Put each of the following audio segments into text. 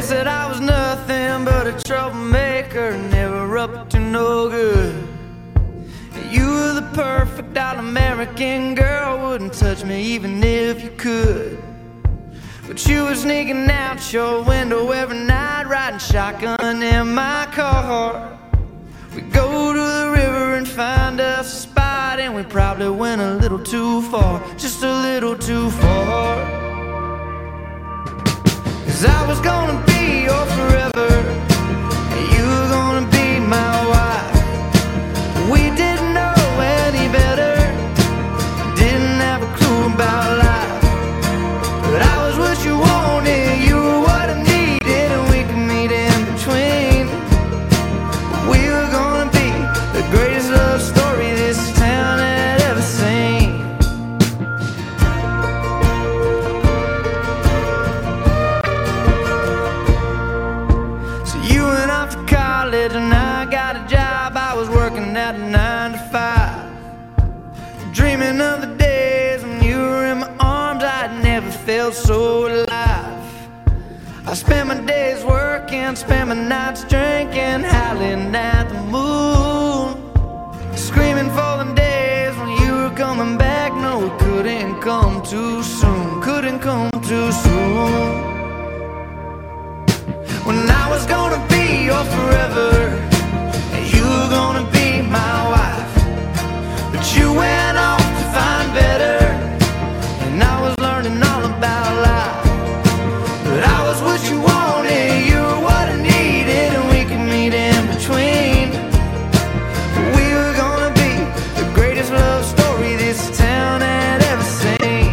said I was nothing but a troublemaker, never up to no good. You were the perfect all-American girl, wouldn't touch me even if you could. But you were sneaking out your window every night, riding shotgun in my car. We'd go to the river and find us a spot, and we probably went a little too far, just a little too far. 'Cause I was gonna be your forever, and you were gonna be my wife. We didn't know any better, didn't have a clue about life. But I was what you wanted, you were what I needed, and we could meet in between. We were gonna be the greatest love story this town had ever seen. So you went off to college and I got a job. I was working at a 9 to 5, dreaming of the days when you were in my arms. I'd never felt so alive. I spent my days working, spent my nights drinking, howling at the moon, screaming for the days when you were coming back. No, it couldn't come too soon, couldn't come too soon. When I was gonna be your forever, and you were gonna be my wife. But you went off to find better, and I was learning all about life. But I was what you wanted, you were what I needed, and we could meet in between. We were gonna be the greatest love story this town had ever seen.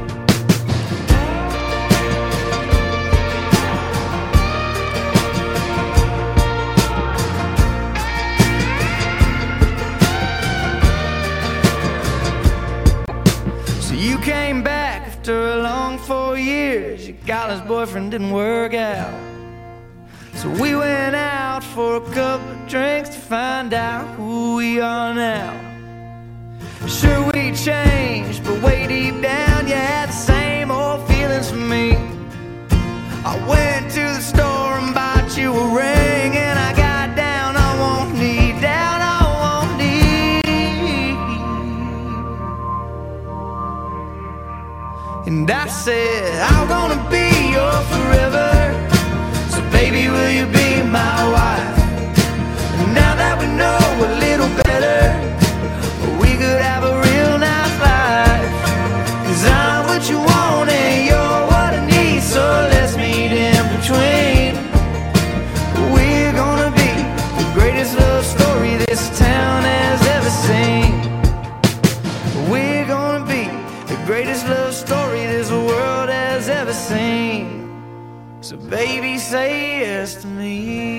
So you came back after a long 4 years. Your college boyfriend didn't work out, so we went out for a couple of drinks to find out who we are now. Sure, we changed, but way deep down you had the same old feelings for me. I went to the store and bought you a ring, and I got down on one knee, down on one knee. And I said, I'm gonna be your forever, so baby, will you be my wife? And now that we know a little better, we could have a real nice life. 'Cause I'm what you want and you're what I need, so let's meet in between. We're gonna be the greatest love story this town has ever seen. We're gonna be the greatest love story this world has ever seen. So baby, say yes to me.